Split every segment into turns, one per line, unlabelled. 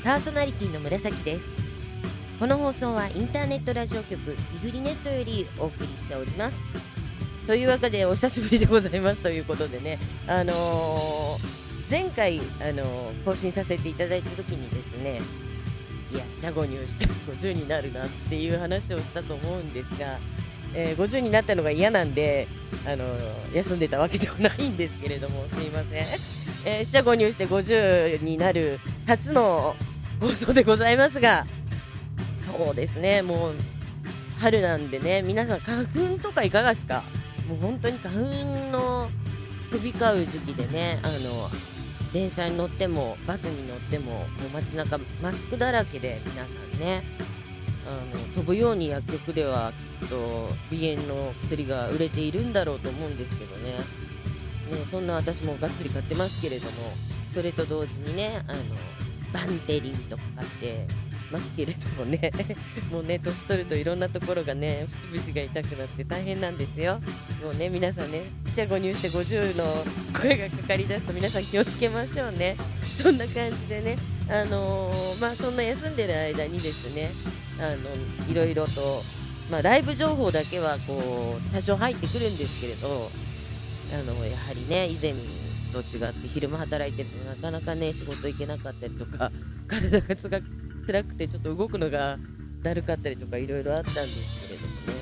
パーソナリティの紫です。この放送はインターネットラジオ局イグリネットよりお送りしております。というわけでお久しぶりでございますということでね、前回、更新させていただいた時にですね、いや四捨五入して50になるなっていう話をしたと思うんですが、50になったのが嫌なんで、休んでたわけではないんですけれども、すいません。四捨五入して50になる初の放送でございますが、そうですね、もう春なんでね、皆さん花粉とかいかがですか？もう本当に花粉の飛び交う時期でね、電車に乗ってもバスに乗っても、もう街中マスクだらけで皆さんね、飛ぶように薬局ではきっと鼻炎の薬が売れているんだろうと思うんですけどね。そんな私もがっつり買ってますけれども、それと同時にね、バンテリンとか買ってますけれどもねもうね、年取るといろんなところがね、節々が痛くなって大変なんですよ。もうね、皆さんね、四捨五入して50の声がかかりだすと皆さん気をつけましょうね。そんな感じでね、そんな休んでる間にですね、いろいろと、ライブ情報だけはこう多少入ってくるんですけれど、やはりね、以前と違って昼間働いてるとなかなかね、仕事行けなかったりとか、体が辛くてちょっと動くのがだるかったりとかいろいろあったんですけれどもね、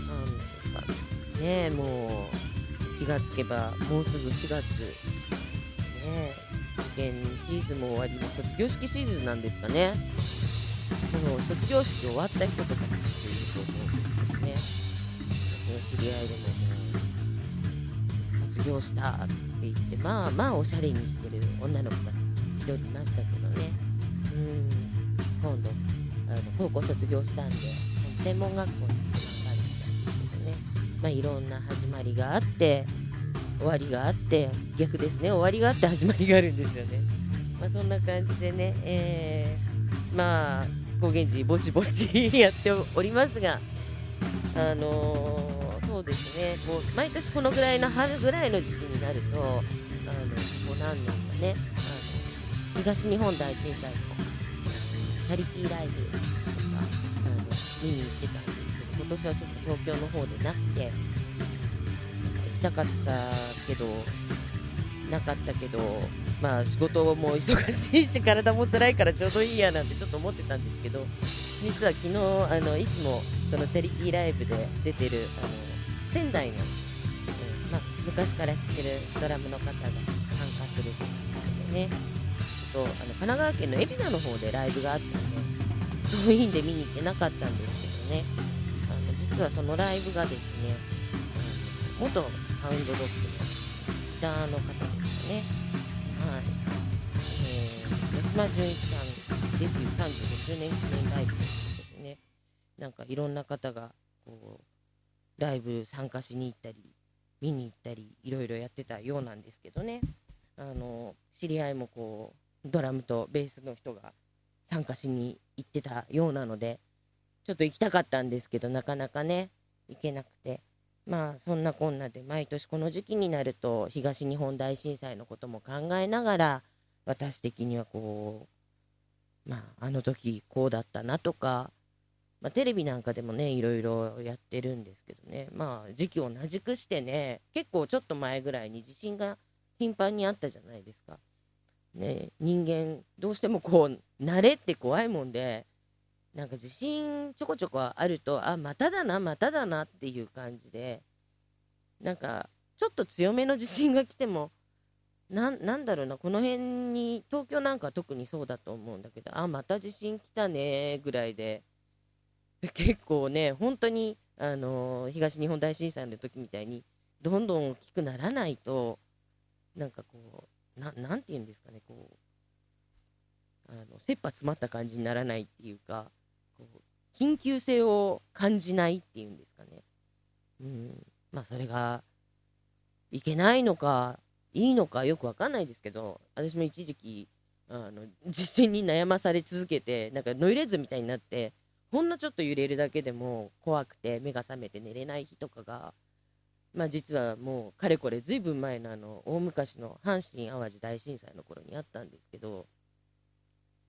もう気がつけばもうすぐ4月ね、受験シーズンも終わりの卒業式シーズンなんですかね。その卒業式終わった人とかもいると思うんですけどね、私の知り合いでも卒業したって言って、まあまあおしゃれにしてる女の子が一人いましたけどね。今度高校卒業したんで、専門学校に行ってなんかあるみたいですけどね、いろんな始まりがあって終わりがあって、逆ですね、終わりがあって始まりがあるんですよね。そんな感じでね、高原寺ぼちぼちやっておりますが、そうですね、こう毎年このぐらいの春ぐらいの時期になると、ここ何年かね、東日本大震災のチャリティーライブとか見に行ってたんですけど、今年はちょっと東京の方でなくて、行きたかったけどなかったけど、仕事も忙しいし体も辛いからちょうどいいやなんてちょっと思ってたんですけど、実は昨日いつもそのチャリティーライブで出てる仙台の、昔から知ってるドラムの方が参加するということでね、神奈川県の海老名の方でライブがあったんで、遠いんで見に行ってなかったんですけどね、実はそのライブがですね、元ハウンドドッグのギターの方ですかね、はい、安間純一さんデビュー35周年記念ライブということでね、なんかいろんな方がこうライブ参加しに行ったり見に行ったりいろいろやってたようなんですけどね、知り合いもこうドラムとベースの人が参加しに行ってたようなので、ちょっと行きたかったんですけどなかなかね行けなくて、そんなこんなで毎年この時期になると東日本大震災のことも考えながら、私的にはこうあの時こうだったなとか、テレビなんかでもねいろいろやってるんですけどね、時期を同じくしてね、結構ちょっと前ぐらいに地震が頻繁にあったじゃないですかね。人間どうしてもこう慣れって怖いもんで、なんか地震ちょこちょこあると、まただなまただなっていう感じで、なんかちょっと強めの地震が来てもなんだろうな、この辺に東京なんか特にそうだと思うんだけど、また地震来たねぐらいで、結構ね本当に東日本大震災の時みたいにどんどん大きくならないと、なんかこうなんて言うんですかね、こう切羽詰まった感じにならないっていうか、こう緊急性を感じないっていうんですかね。それがいけないのかいいのかよくわかんないですけど、私も一時期地震に悩まされ続けて、なんかノイレーズみたいになって、ほんのちょっと揺れるだけでも怖くて目が覚めて寝れない日とかが、実はもうかれこれずいぶん前の大昔の阪神・淡路大震災の頃にあったんですけど、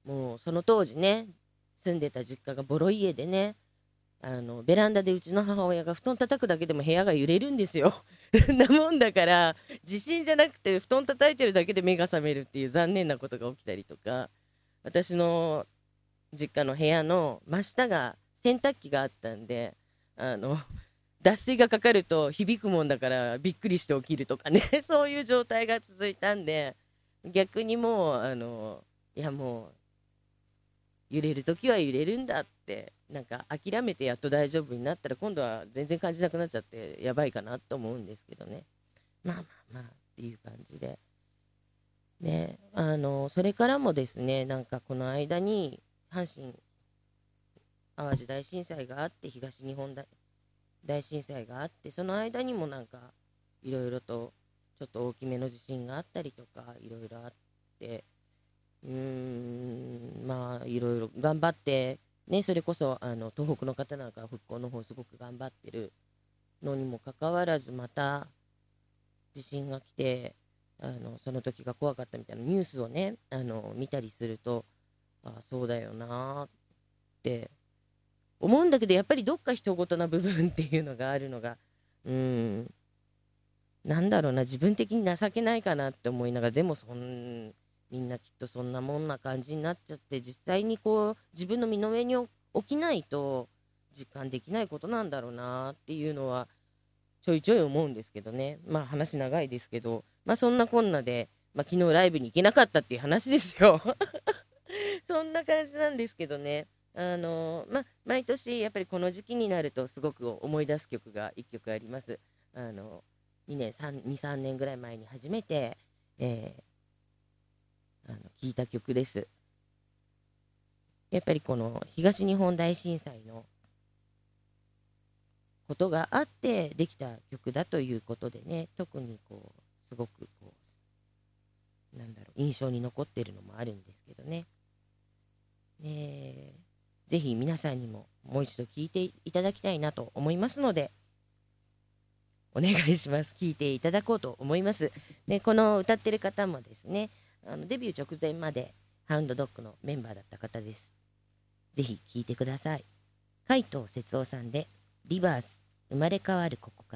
もうその当時ね住んでた実家がボロ家でね、ベランダでうちの母親が布団叩くだけでも部屋が揺れるんですよなもんだから地震じゃなくて布団叩いてるだけで目が覚めるっていう残念なことが起きたりとか、私の実家の部屋の真下が洗濯機があったんで、脱水がかかると響くもんだからびっくりして起きるとかねそういう状態が続いたんで、逆にもういやもう揺れるときは揺れるんだってなんか諦めてやっと大丈夫になったら今度は全然感じなくなっちゃってやばいかなと思うんですけどね。まあまあまあっていう感じでね、それからもですね、なんかこの間に阪神・淡路大震災があって東日本大震災があって、その間にもなんかいろいろとちょっと大きめの地震があったりとかいろいろあって、まあいろいろ頑張ってね、それこそ東北の方なんか復興の方すごく頑張ってるのにもかかわらず、また地震が来てその時が怖かったみたいなニュースをね見たりすると、そうだよなって思うんだけど、やっぱりどっか人事な部分っていうのがあるのがなんだろうな、自分的に情けないかなって思いながら、でもみんなきっとそんなもんな感じになっちゃって、実際にこう自分の身の上に起きないと実感できないことなんだろうなっていうのはちょいちょい思うんですけどね。まあ話長いですけど、まあそんなこんなで、昨日ライブに行けなかったっていう話ですよそんな感じなんですけどね。毎年やっぱりこの時期になるとすごく思い出す曲が1曲あります。2、3年ぐらい前に初めて、聞いた曲です。やっぱりこの東日本大震災のことがあってできた曲だということでね、特にこうすごくこう印象に残ってるのもあるんですけどね。ぜひ皆さんにももう一度聴いていただきたいなと思いますのでお願いします。聴いていただこうと思います。でこの歌ってる方もですね、デビュー直前までハウンドドッグのメンバーだった方です。ぜひ聴いてください。海藤節夫さんでリバース、生まれ変わるここから。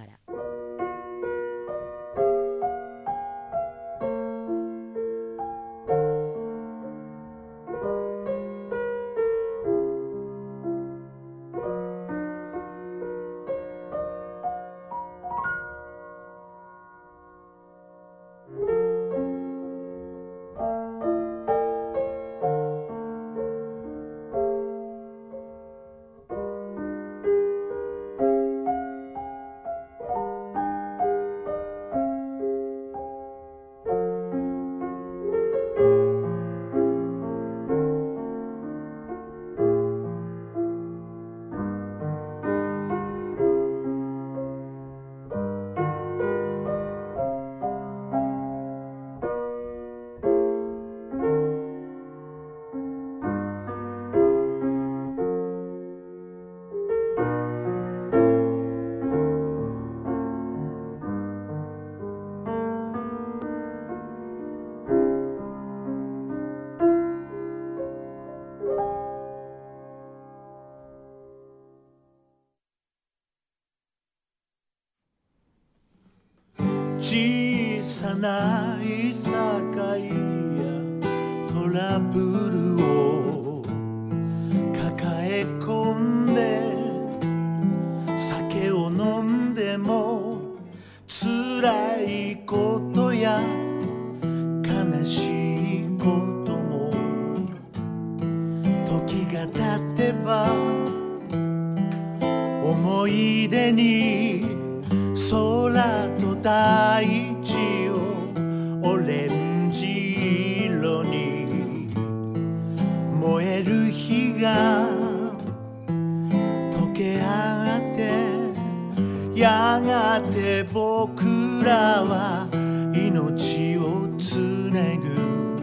小さな居酒屋トラブルを抱え込んで酒を飲んでも辛いことや悲しいことも時が経てば思い出に空と大地をオレンジ色に燃える火が溶け合ってやがて僕らは命をつなぐ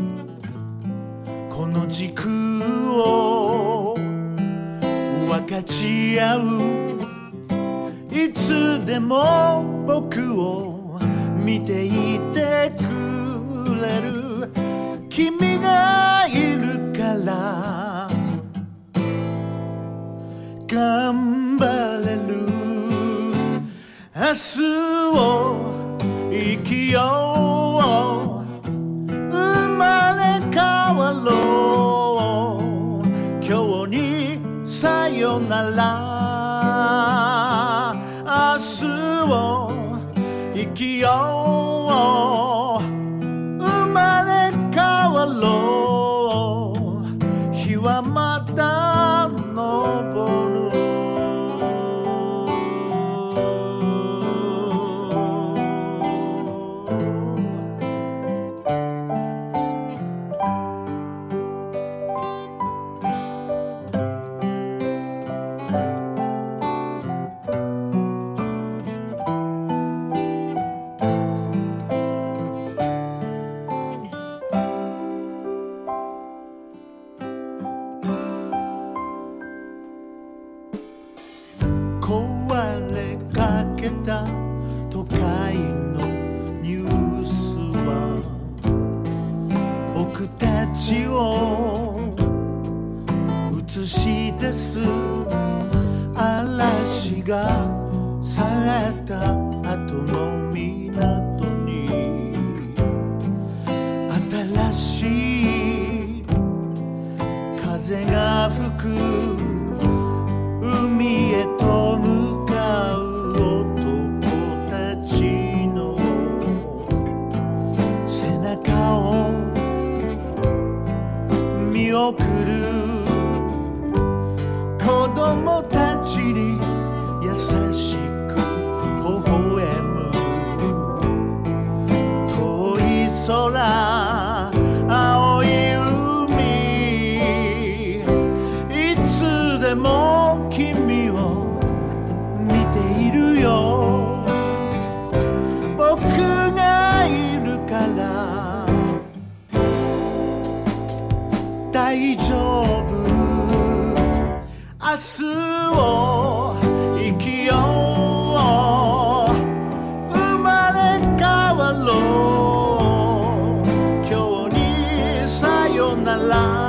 この軸を分かち合ういつでも僕を見ていてくれる君がいるから頑張れる明日を生きよう生まれ変わろう今日にさよなら明日を生きよう生まれ変わろう日はまた昇る壊れかけた都会のニュースは僕たちを映し出す嵐が去った後の港に新しい風が吹く海へと向かう男たちの背中を見送る子供たちに優しく微笑む遠い空青い海いつでも君を見ているよ僕がいるから大丈夫明日を生きよう生まれ変わろう今日にさよなら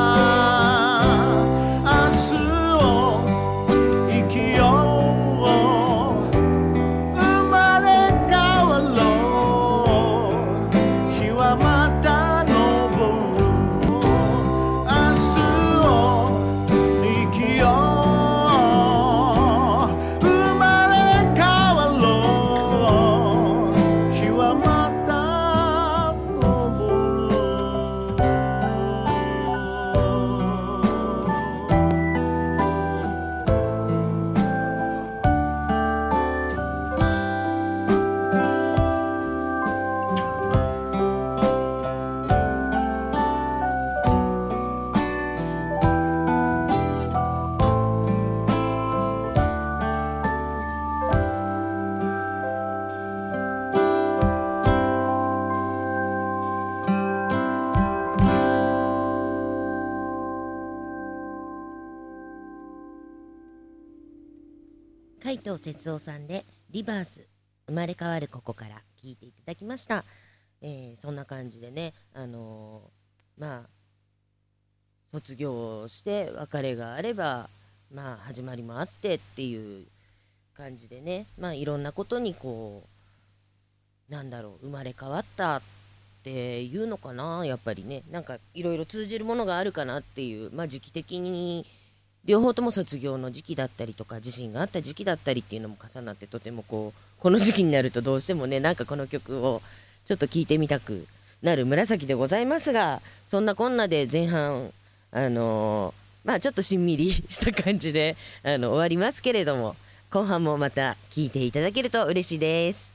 海藤節夫さんでリバース生まれ変わるここから聞いていただきました。そんな感じでねまあ卒業して別れがあればまあ始まりもあってっていう感じでねいろんなことにこう生まれ変わったっていうのかなやっぱりねいろいろ通じるものがあるかなっていう時期的に両方とも卒業の時期だったりとか地震があった時期だったりっていうのも重なってとてもこの時期になるとどうしてもねこの曲をちょっと聴いてみたくなる紫でございますがそんなこんなで前半ちょっとしんみりした感じで終わりますけれども後半もまた聴いていただけると嬉しいです。